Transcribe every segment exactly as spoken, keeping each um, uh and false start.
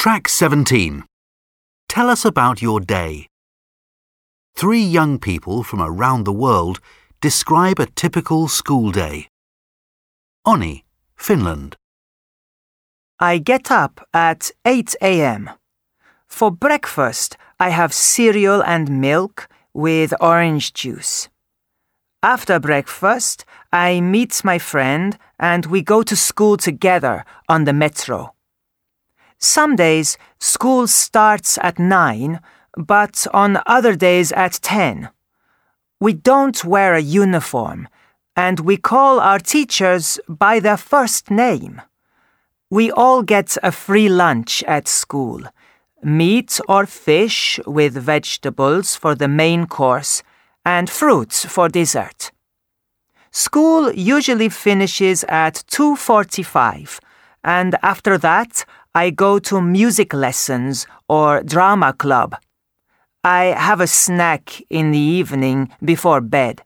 Track seventeen. Tell us about your day. Three young people from around the world describe a typical school day. Onni, Finland. I get up at eight a m For breakfast, I have cereal and milk with orange juice. After breakfast, I meet my friend and we go to school together on the metro. Some days, school starts at nine, but on other days at ten. We don't wear a uniform, and we call our teachers by their first name. We all get a free lunch at school, meat or fish with vegetables for the main course and fruits for dessert. School usually finishes at two forty-five, and after that, I go to music lessons or drama club. I have a snack in the evening before bed.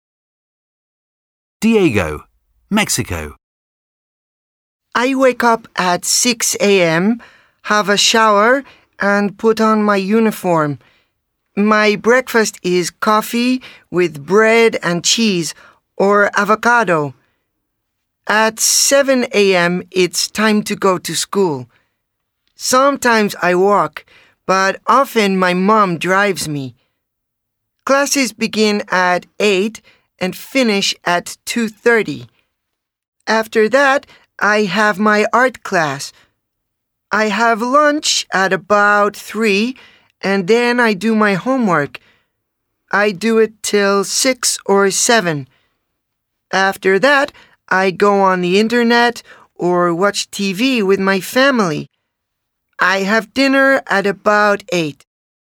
Diego, Mexico. I wake up at six a m, have a shower, and put on my uniform. My breakfast is coffee with bread and cheese or avocado. At seven a m, it's time to go to school. Sometimes I walk, but often my mom drives me. Classes begin at eight and finish at two thirty. After that, I have my art class. I have lunch at about three, and then I do my homework. I do it till six or seven. After that, I go on the internet or watch T V with my family. I have dinner at about eight.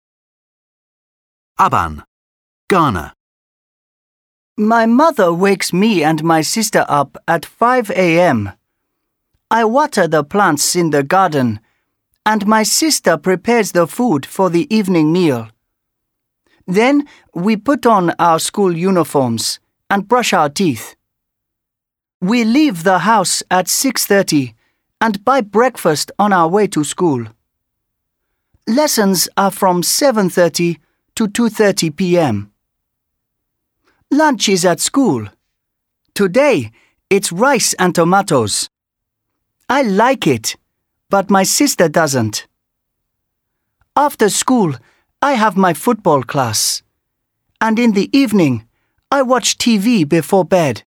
Aban, Ghana. My mother wakes me and my sister up at five a m I water the plants in the garden, and my sister prepares the food for the evening meal. Then we put on our school uniforms and brush our teeth. We leave the house at six thirty and buy breakfast on our way to school. Lessons are from seven thirty to two thirty p m Lunch is at school. Today, it's rice and tomatoes. I like it, but my sister doesn't. After school, I have my football class. And in the evening, I watch T V before bed.